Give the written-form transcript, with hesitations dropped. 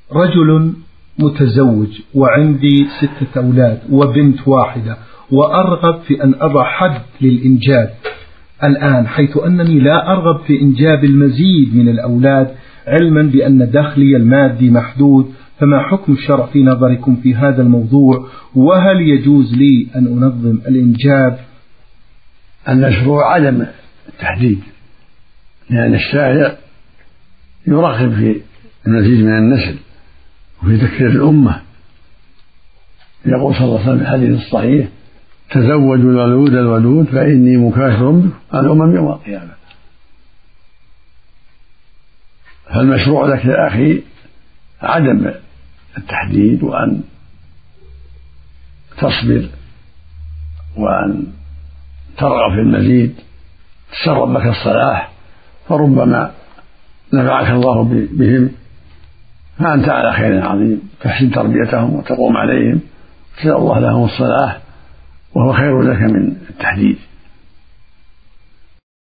رجل متزوج وعندي 6 أولاد وبنت واحدة، وأرغب في أن أضع حد للإنجاب الآن، حيث أنني لا أرغب في إنجاب المزيد من الأولاد، علما بأن دخلي المادي محدود. فما حكم الشرع في نظركم في هذا الموضوع؟ وهل يجوز لي أن أنظم الإنجاب؟ المشروع عدم التحديد، لأن الشارع يرغب في المزيد من النسل وفي تكثير الأمة. يقول صلى الله عليه وسلم في الحديث الصحيح: تزوجوا الولود الودود فإني مكاثر بكم الأمم يوم القيامة. فالمشروع لك يا أخي عدم التحديد، وأن تصبر وأن ترغب في المزيد، تسرب لك الصلاح، فربما نفعك الله بهم، فأنت على خير عظيم. تحسن تربيتهم وتقوم عليهم، تسأل الله لهم الصلاح، وهو خير لك من التحديد.